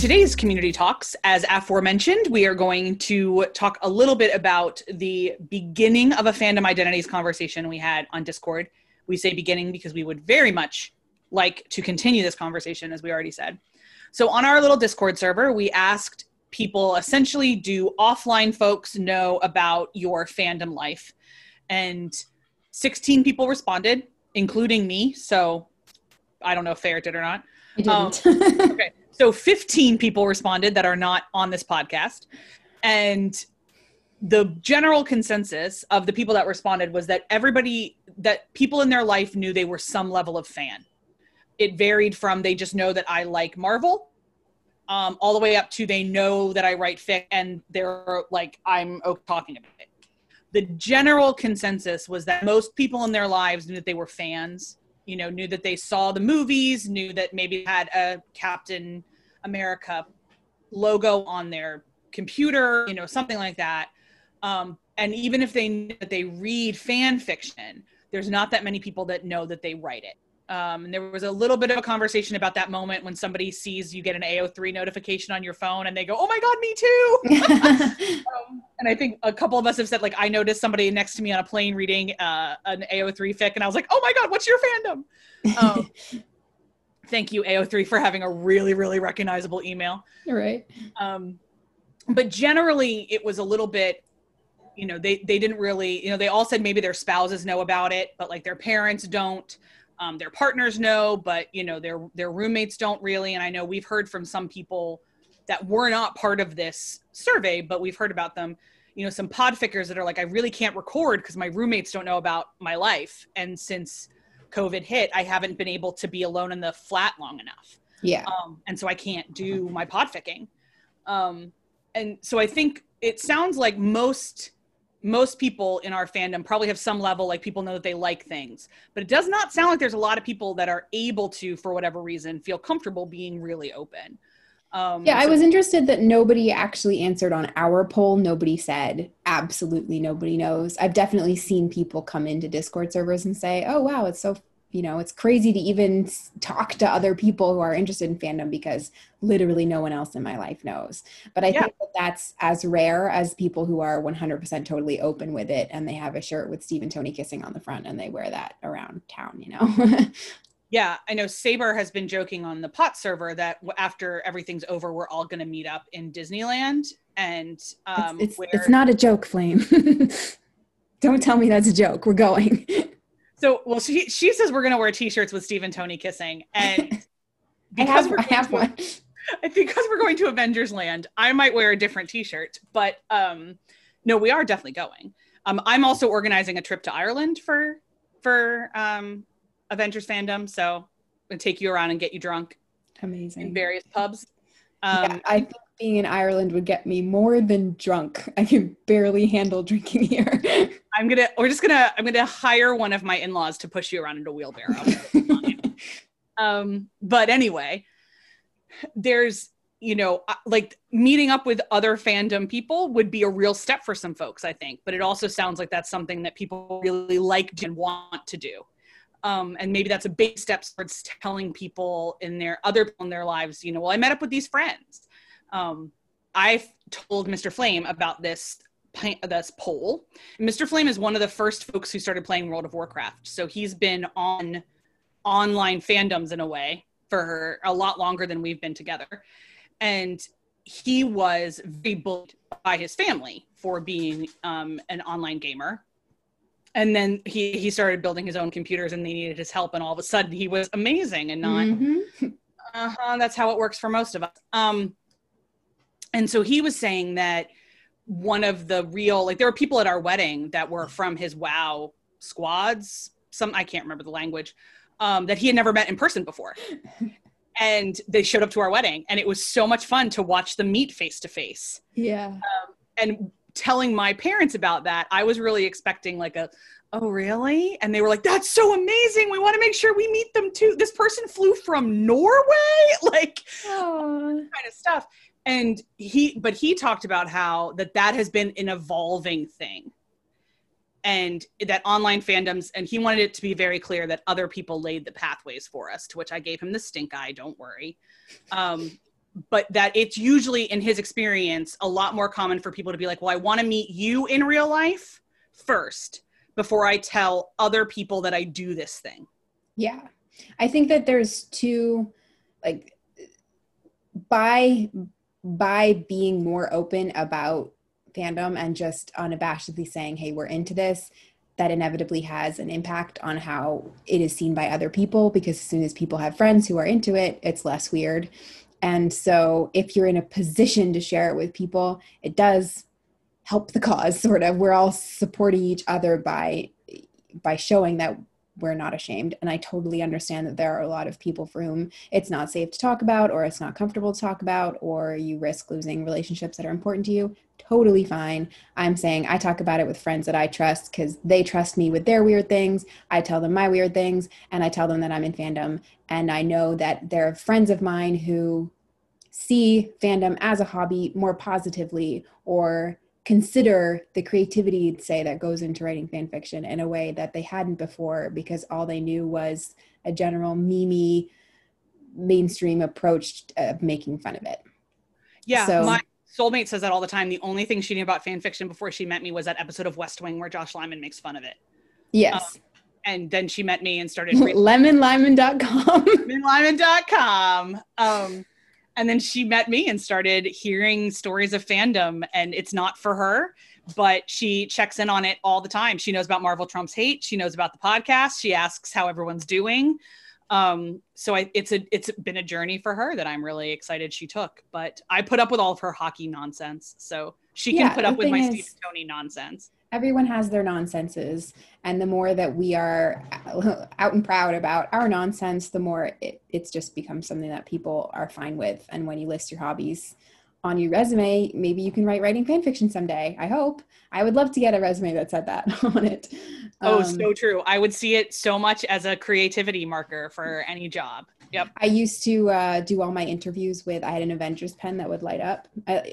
today's community talks, as aforementioned, we are going to talk a little bit about the beginning of a fandom identities conversation we had on Discord. We say beginning because we would very much like to continue this conversation, as we already said. So on our little Discord server, we asked people essentially, do offline folks know about your fandom life? And 16 people responded, including me. So I don't know if Fair did or not. I didn't. Okay. So 15 people responded that are not on this podcast. And the general consensus of the people that responded was that people in their life knew they were some level of fan. It varied from they just know that I like Marvel, all the way up to they know that I write fic and they're like, I'm talking about it. The general consensus was that most people in their lives knew that they were fans, knew that they saw the movies, knew that maybe had a Captain America logo on their computer, something like that. And even if they read fan fiction, there's not that many people that know that they write it. And there was a little bit of a conversation about that moment when somebody sees you get an AO3 notification on your phone and they go, oh my God, me too. And I think a couple of us have said, like, I noticed somebody next to me on a plane reading an AO3 fic and I was like, oh my God, what's your fandom? Thank you, AO3, for having a really, really recognizable email. You're right. But generally it was a little bit, they didn't really, they all said maybe their spouses know about it, but like their parents don't. Their partners know, but their roommates don't really. And I know we've heard from some people that were not part of this survey, but we've heard about them, some podfickers that are like, I really can't record because my roommates don't know about my life. And since COVID hit, I haven't been able to be alone in the flat long enough. Yeah. And so I can't do my podficking. And so I think it sounds like most people in our fandom probably have some level, like people know that they like things, but it does not sound like there's a lot of people that are able to, for whatever reason, feel comfortable being really open. I was interested that nobody actually answered on our poll. Nobody said absolutely nobody knows. I've definitely seen people come into Discord servers and say, oh, wow, it's so, it's crazy to even talk to other people who are interested in fandom because literally no one else in my life knows. But I think that that's as rare as people who are 100% totally open with it and they have a shirt with Steve and Tony kissing on the front and they wear that around town, Yeah, I know Saber has been joking on the pot server that after everything's over, we're all going to meet up in Disneyland. And it's not a joke, Flame. Don't tell me that's a joke. We're going. So, well, she says we're going to wear t-shirts with Steve and Tony kissing. And because I have one. Because we're going to Avengers Land, I might wear a different t-shirt. But no, we are definitely going. I'm also organizing a trip to Ireland for Avengers fandom, so I'm gonna take you around and get you drunk. Amazing. In various pubs. I think being in Ireland would get me more than drunk. I can barely handle drinking here. I'm gonna hire one of my in-laws to push you around in a wheelbarrow. But anyway, there's like meeting up with other fandom people would be a real step for some folks, I think. But it also sounds like that's something that people really like and want to do. And maybe that's a big step towards telling people in their lives, well, I met up with these friends. I've told Mr. Flame about this poll. Mr. Flame is one of the first folks who started playing World of Warcraft. So he's been on online fandoms in a way for a lot longer than we've been together. And he was very bullied by his family for being an online gamer. And then he started building his own computers and they needed his help. And all of a sudden he was amazing and not, that's how it works for most of us. And so he was saying that one of the real, like there were people at our wedding that were from his WoW squads, I can't remember the language, that he had never met in person before. And they showed up to our wedding and it was so much fun to watch them meet face to face. Yeah. And telling my parents about that, I was really expecting like oh really? And they were like, that's so amazing. We want to make sure we meet them too. This person flew from Norway, like kind of stuff. And he talked about how that has been an evolving thing. And that online fandoms, and he wanted it to be very clear that other people laid the pathways for us, to which I gave him the stink eye, don't worry. but that it's usually, in his experience, a lot more common for people to be like, well, I want to meet you in real life first before I tell other people that I do this thing. Yeah. I think that there's two, like, by being more open about fandom and just unabashedly saying, hey, we're into this, that inevitably has an impact on how it is seen by other people, because as soon as people have friends who are into it, it's less weird. And so if you're in a position to share it with people, it does help the cause, sort of. We're all supporting each other by showing that we're not ashamed. And I totally understand that there are a lot of people for whom it's not safe to talk about, or it's not comfortable to talk about, or you risk losing relationships that are important to you. Totally fine. I'm saying I talk about it with friends that I trust because they trust me with their weird things. I tell them my weird things, and I tell them that I'm in fandom. And I know that there are friends of mine who see fandom as a hobby more positively, or consider the creativity, say, that goes into writing fan fiction in a way that they hadn't before, because all they knew was a general meme mainstream approach of making fun of it. Yeah, so, my soulmate says that all the time. The only thing she knew about fan fiction before she met me was that episode of West Wing where Josh Lyman makes fun of it. Yes. And then she met me and started lemonlyman.com. lemonlyman.com. And then she met me and started hearing stories of fandom, and it's not for her, but she checks in on it all the time. She knows about Marvel Trumps Hate. She knows about the podcast. She asks how everyone's doing. So it's been a journey for her that I'm really excited she took, but I put up with all of her hockey nonsense. So she can put up with my Steve and Tony nonsense. Everyone has their nonsenses, and the more that we are out and proud about our nonsense, the more it's just becomes something that people are fine with. And when you list your hobbies on your resume, maybe you can writing fan fiction someday. I hope. I would love to get a resume that said that on it. So true. I would see it so much as a creativity marker for any job. Yep. I used to do all my interviews with, I had an Avengers pen that would light up.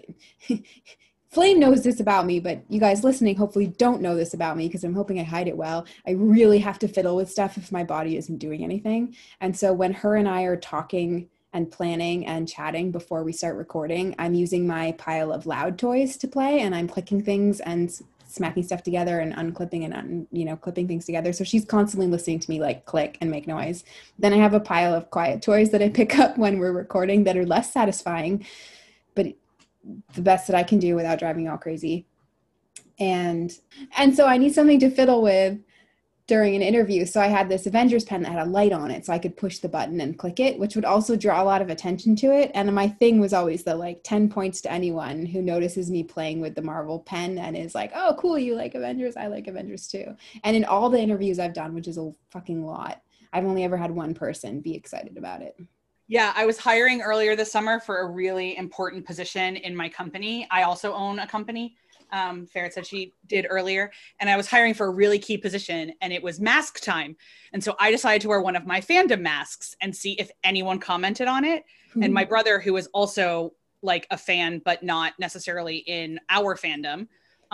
Flame knows this about me, but you guys listening hopefully don't know this about me, because I'm hoping I hide it well. I really have to fiddle with stuff if my body isn't doing anything. And so when her and I are talking and planning and chatting before we start recording, I'm using my pile of Loud toys to play, and I'm clicking things and smacking stuff together and unclipping and clipping things together. So she's constantly listening to me like click and make noise. Then I have a pile of quiet toys that I pick up when we're recording that are less satisfying, but the best that I can do without driving all crazy. And so I need something to fiddle with during an interview. So I had this Avengers pen that had a light on it, so I could push the button and click it, which would also draw a lot of attention to it. And my thing was always the 10 points to anyone who notices me playing with the Marvel pen and is like, oh, cool, you like Avengers? I like Avengers too. And in all the interviews I've done, which is a fucking lot, I've only ever had one person be excited about it. Yeah, I was hiring earlier this summer for a really important position in my company. I also own a company. Ferret said she did earlier. And I was hiring for a really key position, and it was mask time. And so I decided to wear one of my fandom masks and see if anyone commented on it. Mm-hmm. And my brother, who is also like a fan, but not necessarily in our fandom,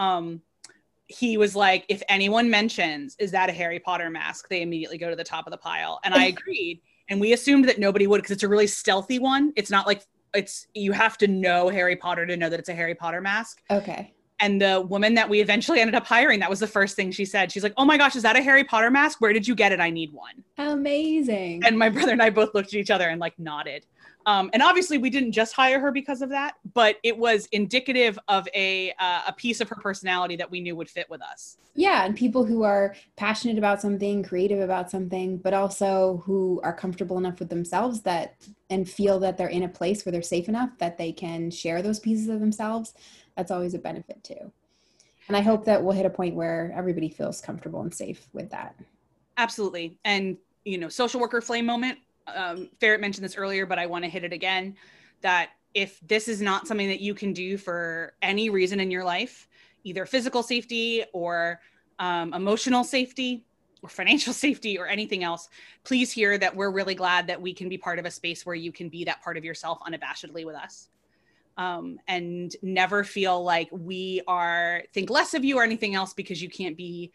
he was like, if anyone mentions, is that a Harry Potter mask? They immediately go to the top of the pile. And I agreed. And we assumed that nobody would, because it's a really stealthy one. It's not like you have to know Harry Potter to know that it's a Harry Potter mask. Okay. And the woman that we eventually ended up hiring, that was the first thing she said. She's like, oh my gosh, is that a Harry Potter mask? Where did you get it? I need one. Amazing. And my brother and I both looked at each other and nodded. And obviously we didn't just hire her because of that, but it was indicative of a piece of her personality that we knew would fit with us. Yeah. And people who are passionate about something, creative about something, but also who are comfortable enough with themselves and feel that they're in a place where they're safe enough that they can share those pieces of themselves. That's always a benefit too. And I hope that we'll hit a point where everybody feels comfortable and safe with that. Absolutely. And, social worker flame moment, Ferret mentioned this earlier, but I want to hit it again, that if this is not something that you can do for any reason in your life, either physical safety or emotional safety or financial safety or anything else, please hear that we're really glad that we can be part of a space where you can be that part of yourself unabashedly with us. And never feel like we think less of you or anything else because you can't be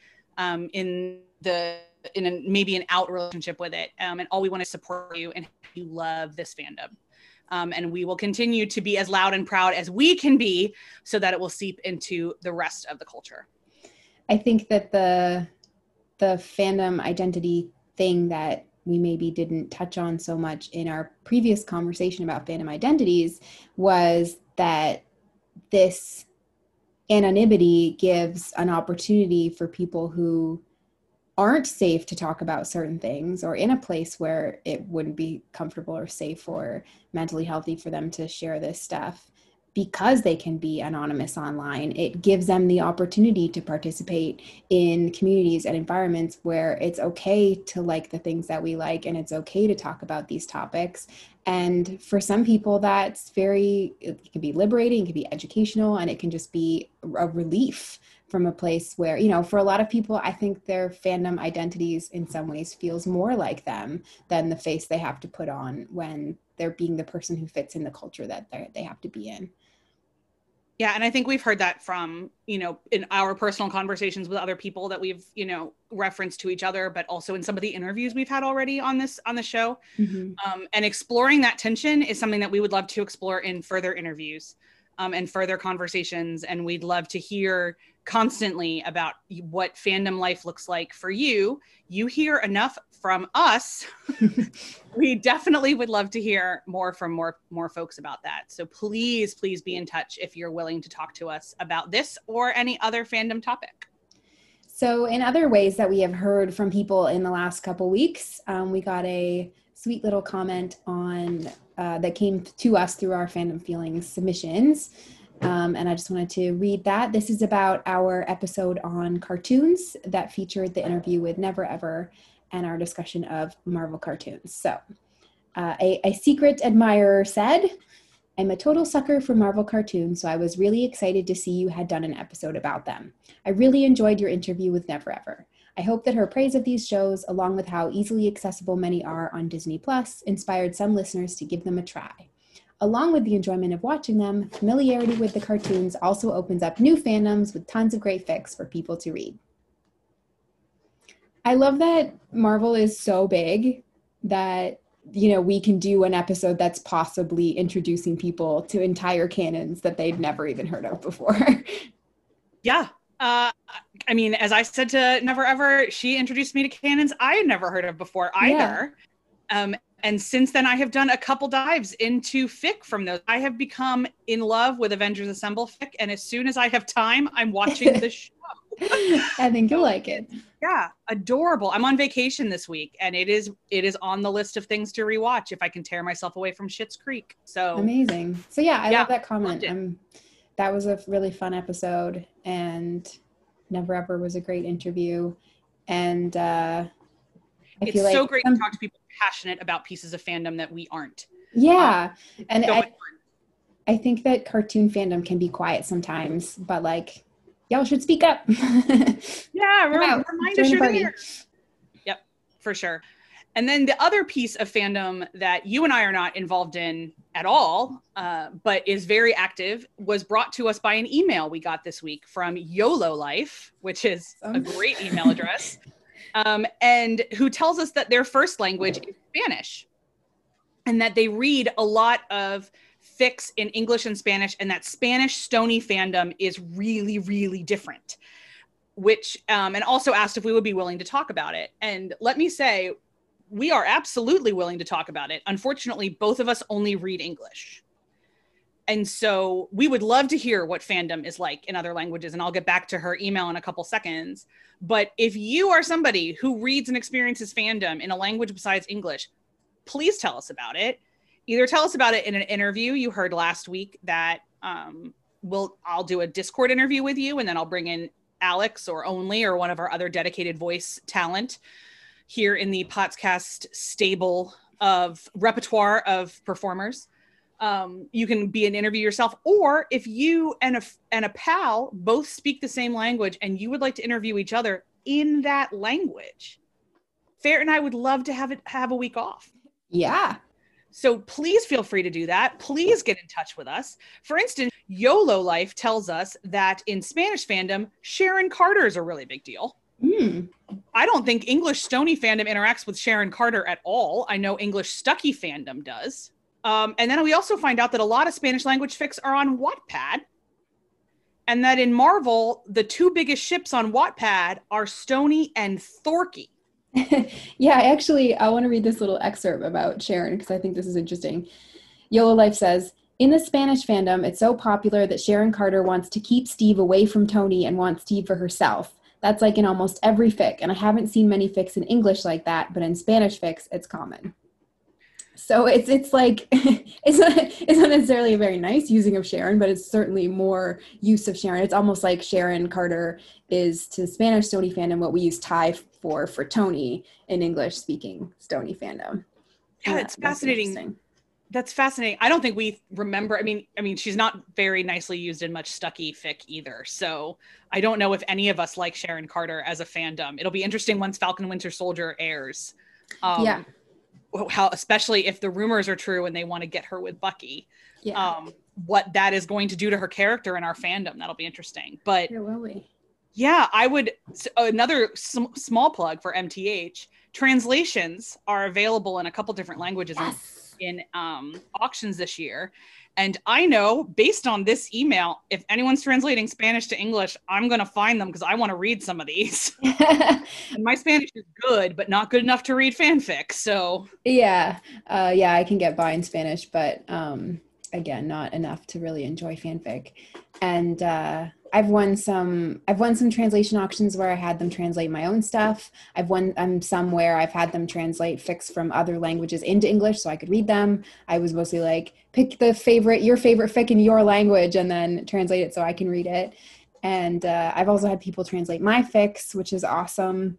maybe an out relationship with it. And all we want to support you and you love this fandom. And we will continue to be as loud and proud as we can be so that it will seep into the rest of the culture. I think that the fandom identity thing that we maybe didn't touch on so much in our previous conversation about fandom identities was that this anonymity gives an opportunity for people who aren't safe to talk about certain things, or in a place where it wouldn't be comfortable or safe or mentally healthy for them to share this stuff, because they can be anonymous online. It gives them the opportunity to participate in communities and environments where it's okay to like the things that we like, and it's okay to talk about these topics. And for some people, it can be liberating, it can be educational, and it can just be a relief from a place where, for a lot of people, I think their fandom identities in some ways feels more like them than the face they have to put on when they're being the person who fits in the culture that they have to be in. Yeah. And I think we've heard that from, in our personal conversations with other people that we've, referenced to each other, but also in some of the interviews we've had already on the show. Mm-hmm. And exploring that tension is something that we would love to explore in further interviews and further conversations. And we'd love to hear constantly about what fandom life looks like for you. You hear enough from us. We definitely would love to hear more from more folks about that. So please be in touch if you're willing to talk to us about this or any other fandom topic. So in other ways that we have heard from people in the last couple weeks, we got a sweet little comment on that came to us through our Fandom Feelings submissions. And I just wanted to read that. This is about our episode on cartoons that featured the interview with Never Ever and our discussion of Marvel cartoons. So a secret admirer said, "I'm a total sucker for Marvel cartoons, so I was really excited to see you had done an episode about them. I really enjoyed your interview with Never Ever. I hope that her praise of these shows, along with how easily accessible many are on Disney Plus, inspired some listeners to give them a try. Along with the enjoyment of watching them, familiarity with the cartoons also opens up new fandoms with tons of great fics for people to read." I love that Marvel is so big that, we can do an episode that's possibly introducing people to entire canons that they'd never even heard of before. Yeah. I mean, as I said to Never Ever, she introduced me to canons I had never heard of before either. Yeah. And since then, I have done a couple dives into fic from those. I have become in love with Avengers Assemble fic, and as soon as I have time, I'm watching the show. I think you'll like it. Yeah, adorable. I'm on vacation this week, and it is on the list of things to rewatch if I can tear myself away from Schitt's Creek. So amazing. So yeah, I love that comment. That was a really fun episode, and Never Ever was a great interview. And it's so great to talk to people passionate about pieces of fandom that we aren't. Yeah. And I think that cartoon fandom can be quiet sometimes, but y'all should speak up. Yeah, remind us you're there. Yep, for sure. And then the other piece of fandom that you and I are not involved in at all, but is very active, was brought to us by an email we got this week from YOLO Life, which is a great email address, and who tells us that their first language is Spanish, and that they read a lot of fics in English and Spanish, and that Spanish Stony fandom is really, really different, which, and also asked if we would be willing to talk about it. And let me say, we are absolutely willing to talk about it. Unfortunately, both of us only read English. And so we would love to hear what fandom is like in other languages. And I'll get back to her email in a couple seconds. But if you are somebody who reads and experiences fandom in a language besides English, please tell us about it. Either tell us about it in an interview you heard last week that I'll do a Discord interview with you, and then I'll bring in Alex or Only or one of our other dedicated voice talent here in the podcast stable of repertoire of performers. You can be an interview yourself, or if you and a pal both speak the same language and you would like to interview each other in that language, Fair and I would love to have a week off. Yeah. So please feel free to do that. Please get in touch with us. For instance, YOLO Life tells us that in Spanish fandom, Sharon Carter is a really big deal. I don't think English Stony fandom interacts with Sharon Carter at all. I know English Stucky fandom does. And then we also find out that a lot of Spanish language fics are on Wattpad. And that in Marvel, the two biggest ships on Wattpad are Stony and Thorky. Yeah, I want to read this little excerpt about Sharon because I think this is interesting. YOLO Life says, in the Spanish fandom, it's so popular that Sharon Carter wants to keep Steve away from Tony and wants Steve for herself. That's like in almost every fic, and I haven't seen many fics in English like that, but in Spanish fics, it's common. So it's like, it's not necessarily a very nice using of Sharon, but it's certainly more use of Sharon. It's almost like Sharon Carter is to Spanish Stony fandom what we use Ty for Tony in English speaking Stony fandom. Yeah, it's fascinating. That's fascinating. I don't think we remember. I mean, she's not very nicely used in much Stucky fic either. So I don't know if any of us like Sharon Carter as a fandom. It'll be interesting once Falcon Winter Soldier airs. Yeah. How, especially if the rumors are true and they want to get her with Bucky, what that is going to do to her character in our fandom. That'll be interesting. But yeah, will we? Yeah, I would. Another small plug for MTH. Translations are available in a couple different languages in auctions this year. And I know, based on this email, if anyone's translating Spanish to English, I'm going to find them because I want to read some of these. And my Spanish is good, but not good enough to read fanfic. So yeah, I can get by in Spanish, but again, not enough to really enjoy fanfic. And I've won some translation auctions where I had them translate my own stuff. I've won some where I've had them translate fics from other languages into English so I could read them. I was mostly like, pick your favorite fic in your language and then translate it so I can read it. And I've also had people translate my fics, which is awesome.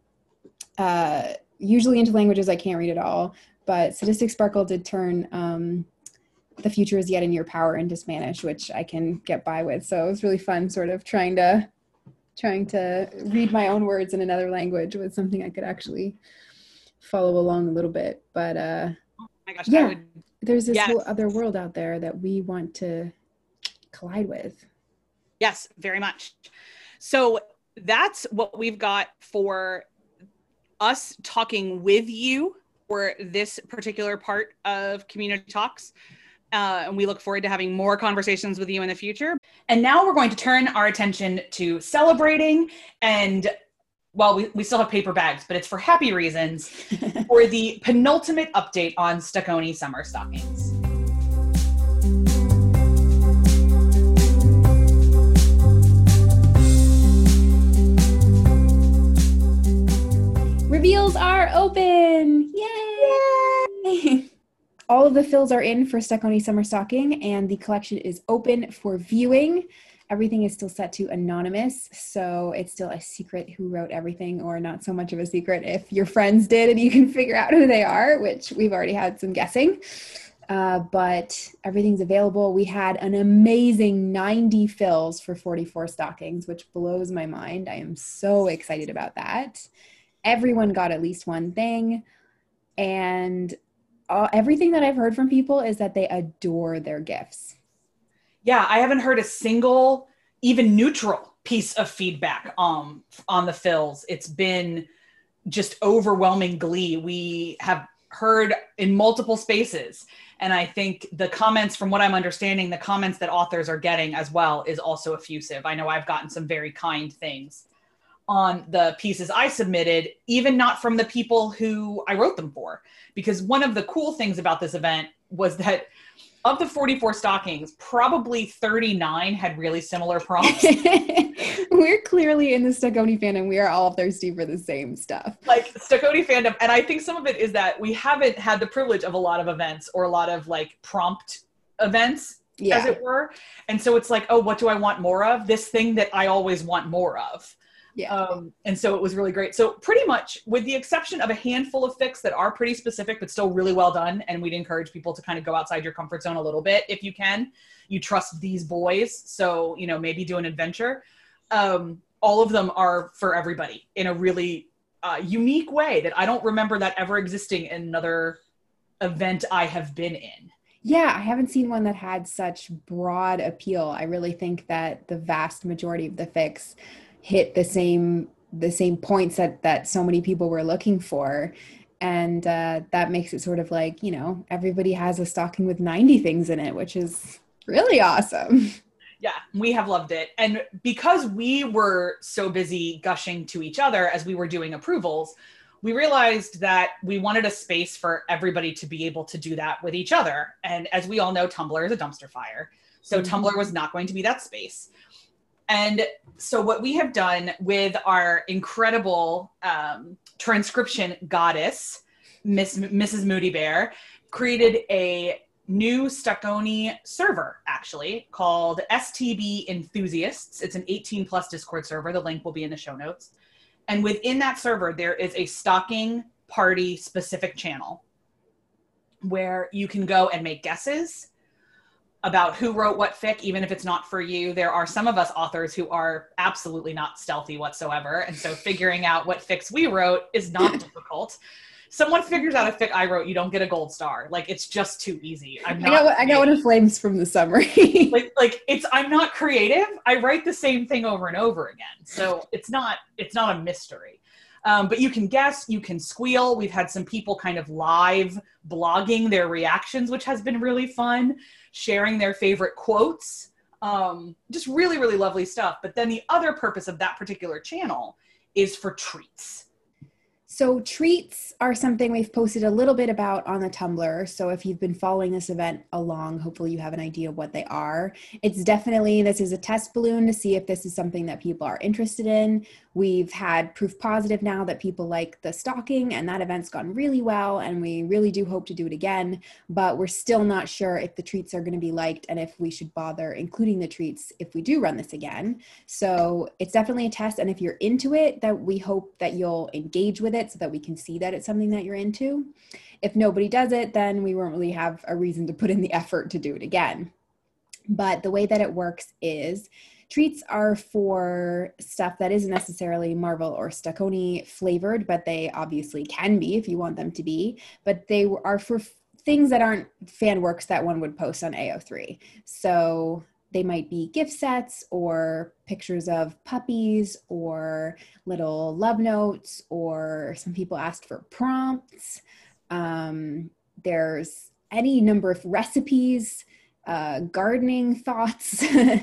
Usually into languages I can't read at all, but Sadistic Sparkle did turn The Future Is Yet in Your Power into Spanish, which I can get by with. So it was really fun sort of trying to read my own words in another language was something I could actually follow along a little bit. But oh my gosh, yeah, there's this whole other world out there that we want to collide with. Yes, very much. So that's what we've got for us talking with you for this particular part of Community Talks. And we look forward to having more conversations with you in the future. And now we're going to turn our attention to celebrating and, well, we still have paper bags, but it's for happy reasons, for the penultimate update on Stuckony Summer Stockings. Reveals are open! Yay! All of the fills are in for Stuckony Summer Stocking, and the collection is open for viewing. Everything is still set to anonymous, so it's still a secret who wrote everything, or not so much of a secret if your friends did and you can figure out who they are, which we've already had some guessing. But everything's available. We had an amazing 90 fills for 44 stockings, which blows my mind. I am so excited about that. Everyone got at least one thing, and everything that I've heard from people is that they adore their gifts. Yeah, I haven't heard a single, even neutral piece of feedback on the fills. It's been just overwhelming glee. We have heard in multiple spaces. And I think the comments, from what I'm understanding, the comments that authors are getting as well is also effusive. I know I've gotten some very kind things on the pieces I submitted, even not from the people who I wrote them for. Because one of the cool things about this event was that of the 44 stockings, probably 39 had really similar prompts. We're clearly in the Stuckony fandom. We are all thirsty for the same stuff. Like Stuckony fandom. And I think some of it is that we haven't had the privilege of a lot of events or a lot of like prompt events, as it were. And so it's like, oh, what do I want more of? This thing that I always want more of. Yeah. And so it was really great. So pretty much, with the exception of a handful of fics that are pretty specific, but still really well done. And we'd encourage people to kind of go outside your comfort zone a little bit. If you can, you trust these boys. So, you know, maybe do an adventure. All of them are for everybody in a really unique way that I don't remember that ever existing in another event I have been in. Yeah, I haven't seen one that had such broad appeal. I really think that the vast majority of the fics hit the same points that so many people were looking for. And that makes it sort of like, you know, everybody has a stocking with 90 things in it, which is really awesome. Yeah, we have loved it. And because we were so busy gushing to each other as we were doing approvals, we realized that we wanted a space for everybody to be able to do that with each other. And as we all know, Tumblr is a dumpster fire. So Tumblr was not going to be that space. And so what we have done with our incredible transcription goddess, Mrs. Moody Bear, created a new Stuckony server, actually, called STB Enthusiasts. It's an 18 plus Discord server. The link will be in the show notes. And within that server, there is a stocking party specific channel where you can go and make guesses about who wrote what fic, even if it's not for you. There are some of us authors who are absolutely not stealthy whatsoever. And so figuring out what fics we wrote is not difficult. Someone figures out a fic I wrote, you don't get a gold star. Like, it's just too easy. I got one of Flames from the summary. I'm not creative. I write the same thing over and over again. So it's not a mystery. But you can guess, you can squeal. We've had some people kind of live blogging their reactions, which has been really fun, sharing their favorite quotes. Just really, really lovely stuff. But then the other purpose of that particular channel is for treats. So treats are something we've posted a little bit about on the Tumblr. So if you've been following this event along, hopefully you have an idea of what they are. It's definitely, this is a test balloon to see if this is something that people are interested in. We've had proof positive now that people like the stocking, and that event's gone really well, and we really do hope to do it again, but we're still not sure if the treats are going to be liked and if we should bother including the treats if we do run this again. So it's definitely a test, and if you're into it, that we hope that you'll engage with it so that we can see that it's something that you're into. If nobody does it, then we won't really have a reason to put in the effort to do it again. But the way that it works is treats are for stuff that isn't necessarily Marvel or Stuckony flavored, but they obviously can be if you want them to be, but they are for things that aren't fan works that one would post on AO3. So they might be gift sets or pictures of puppies or little love notes, or some people asked for prompts. There's any number of recipes, gardening thoughts,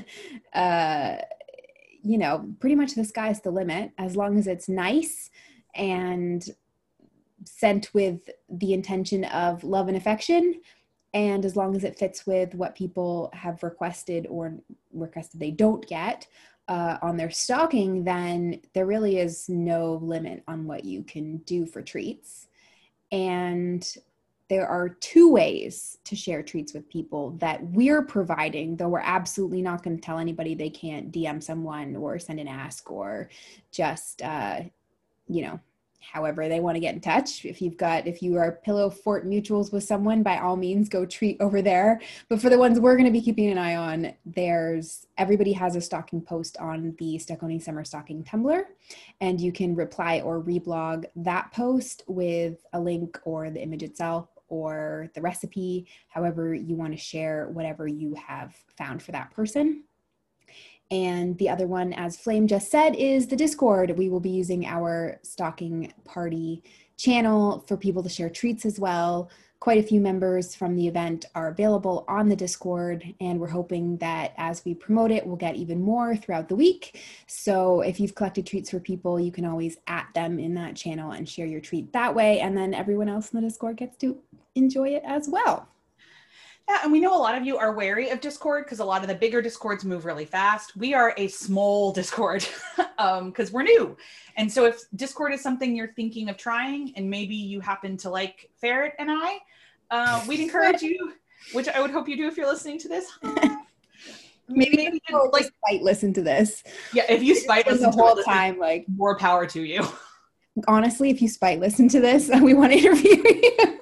you know, pretty much the sky's the limit, as long as it's nice and sent with the intention of love and affection. And as long as it fits with what people have requested or requested they don't get on their stocking, then there really is no limit on what you can do for treats. And there are two ways to share treats with people that we're providing, though we're absolutely not going to tell anybody they can't DM someone or send an ask or just, you know, however they want to get in touch. If you are Pillow Fort Mutuals with someone, by all means, go treat over there. But for the ones we're going to be keeping an eye on, everybody has a stocking post on the Stuckony Summer Stocking Tumblr, and you can reply or reblog that post with a link or the image itself or the recipe, however you want to share whatever you have found for that person. And the other one, as Flame just said, is the Discord. We will be using our stocking party channel for people to share treats as well. Quite a few members from the event are available on the Discord, and we're hoping that as we promote it, we'll get even more throughout the week. So if you've collected treats for people, you can always @ them in that channel and share your treat that way, and then everyone else in the Discord gets to enjoy it as well. Yeah, and we know a lot of you are wary of Discord because a lot of the bigger Discords move really fast. We are a small Discord because we're new. And so if Discord is something you're thinking of trying and maybe you happen to like Ferret and we'd encourage you, which I would hope you do if you're listening to this. Maybe like spite listen to this. Yeah, if you spite listen the whole time, like more power to you. Honestly, if you spite listen to this, we want to interview you.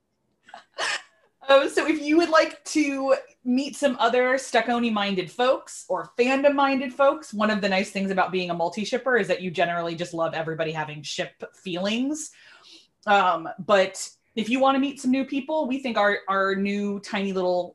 So if you would like to meet some other Stuckony-minded folks or fandom-minded folks, one of the nice things about being a multi-shipper is that you generally just love everybody having ship feelings. But if you want to meet some new people, we think our new tiny little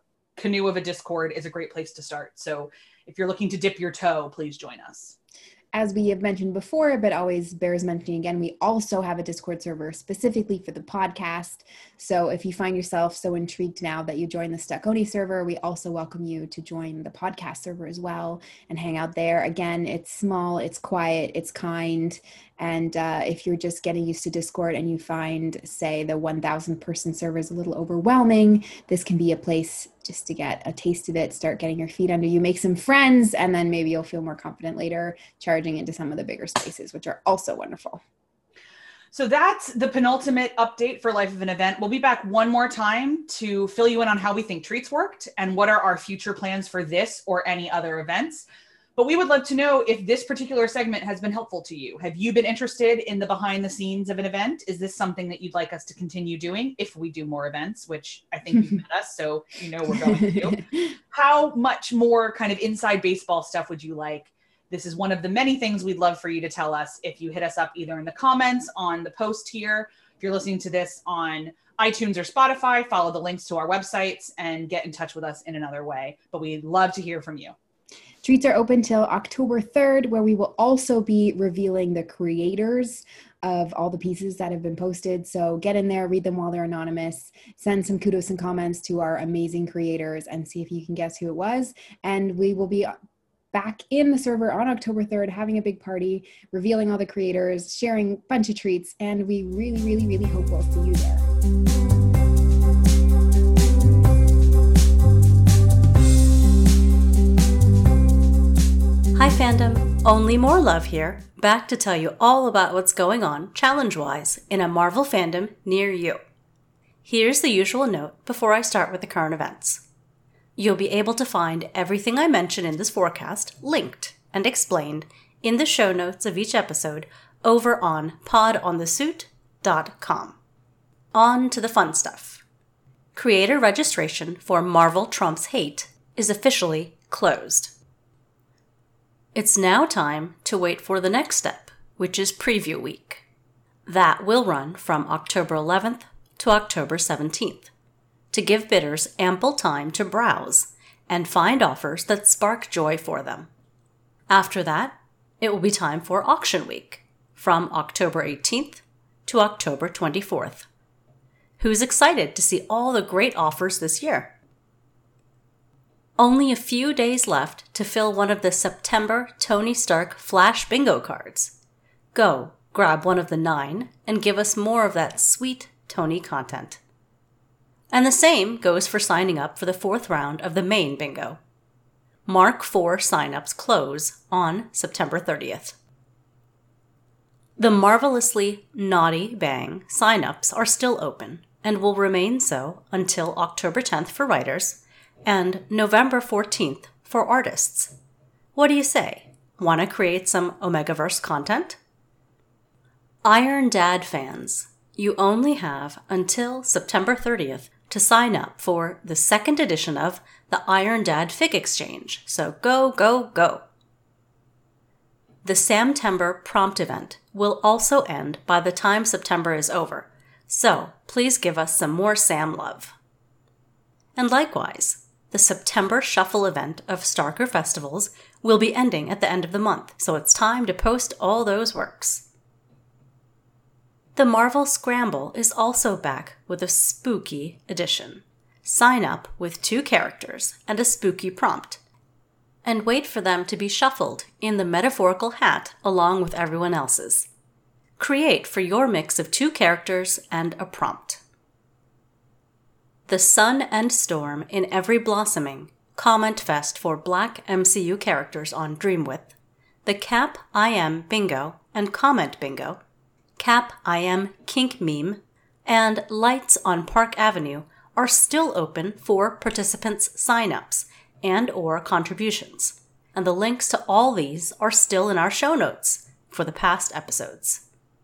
canoe of a Discord is a great place to start. So if you're looking to dip your toe, please join us. as we have mentioned before, but always bears mentioning again, we also have a Discord server specifically for the podcast. So if you find yourself so intrigued now that you join the Stuckoni server, we also welcome you to join the podcast server as well and hang out there. Again, it's small, it's quiet, it's kind. And if you're just getting used to Discord and you find, say, the 1,000 person server is a little overwhelming, this can be a place just to get a taste of it, start getting your feet under you, make some friends, and then maybe you'll feel more confident later charging into some of the bigger spaces, which are also wonderful. So that's the penultimate update for Life of an Event. We'll be back one more time to fill you in on how we think treats worked and what are our future plans for this or any other events. But we would love to know if this particular segment has been helpful to you. Have you been interested in the behind the scenes of an event? Is this something that you'd like us to continue doing if we do more events, which I think you've met us, so you know we're going to do. How much more kind of inside baseball stuff would you like? This is one of the many things we'd love for you to tell us if you hit us up either in the comments on the post here. If you're listening to this on iTunes or Spotify, follow the links to our websites and get in touch with us in another way. But we'd love to hear from you. Treats are open till October 3rd, where we will also be revealing the creators of all the pieces that have been posted. So get in there, read them while they're anonymous, send some kudos and comments to our amazing creators and see if you can guess who it was. And we will be back in the server on October 3rd, having a big party, revealing all the creators, sharing a bunch of treats, and we really, really, really hope we'll see you there. Hi fandom, Only More Love here, back to tell you all about what's going on, challenge-wise, in a Marvel fandom near you. Here's the usual note before I start with the current events. You'll be able to find everything I mention in this forecast linked and explained in the show notes of each episode over on podonthesuit.com. On to the fun stuff. Creator registration for Marvel Trumps Hate is officially closed. It's now time to wait for the next step, which is Preview Week. That will run from October 11th to October 17th, to give bidders ample time to browse and find offers that spark joy for them. After that, it will be time for Auction Week, from October 18th to October 24th. Who's excited to see all the great offers this year? Only a few days left to fill one of the September Tony Stark Flash Bingo cards. Go, grab one of the 9 and give us more of that sweet Tony content. And the same goes for signing up for the 4th round of the main bingo. Mark IV signups close on September 30th. The Marvelously Naughty Bang signups are still open and will remain so until October 10th for writers and November 14th for artists. What do you say? Want to create some Omegaverse content? Iron Dad fans, you only have until September 30th to sign up for the 2nd edition of the Iron Dad Fig Exchange, so go, go, go. The Samtember prompt event will also end by the time September is over, so please give us some more Sam love. And likewise, the September Shuffle event of Starker Festivals will be ending at the end of the month, so it's time to post all those works. The Marvel Scramble is also back with a spooky edition. Sign up with 2 characters and a spooky prompt, and wait for them to be shuffled in the metaphorical hat along with everyone else's. Create for your mix of 2 characters and a prompt. The Sun and Storm in Every Blossoming Comment Fest for Black MCU characters on Dreamwidth, the Cap I Am Bingo and Comment Bingo, Cap I Am Kink Meme, and Lights on Park Avenue are still open for participants' signups and or contributions, and the links to all these are still in our show notes for the past episodes.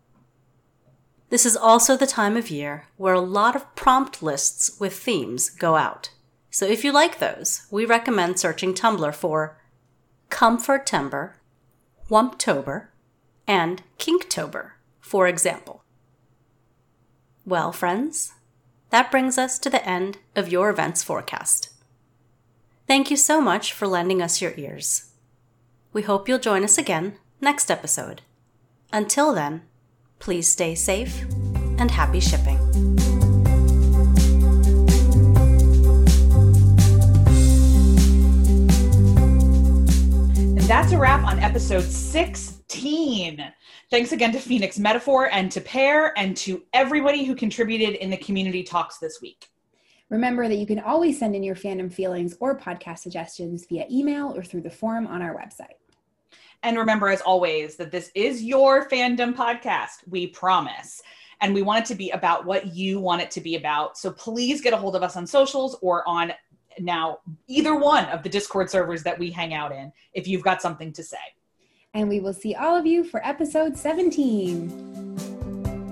This is also the time of year where a lot of prompt lists with themes go out. So if you like those, we recommend searching Tumblr for Comfortember, Wumptober, and Kinktober, for example. Well, friends, that brings us to the end of your events forecast. Thank you so much for lending us your ears. We hope you'll join us again next episode. Until then, please stay safe and happy shipping. And that's a wrap on episode 16. Thanks again to Phoenix Metaphor and to Pear and to everybody who contributed in the community talks this week. Remember that you can always send in your fandom feelings or podcast suggestions via email or through the forum on our website. And remember, as always, that this is your fandom podcast, we promise. And we want it to be about what you want it to be about. So please get a hold of us on socials or on now either one of the Discord servers that we hang out in if you've got something to say. And we will see all of you for episode 17.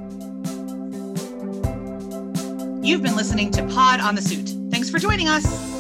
You've been listening to Pod on the Suit. Thanks for joining us.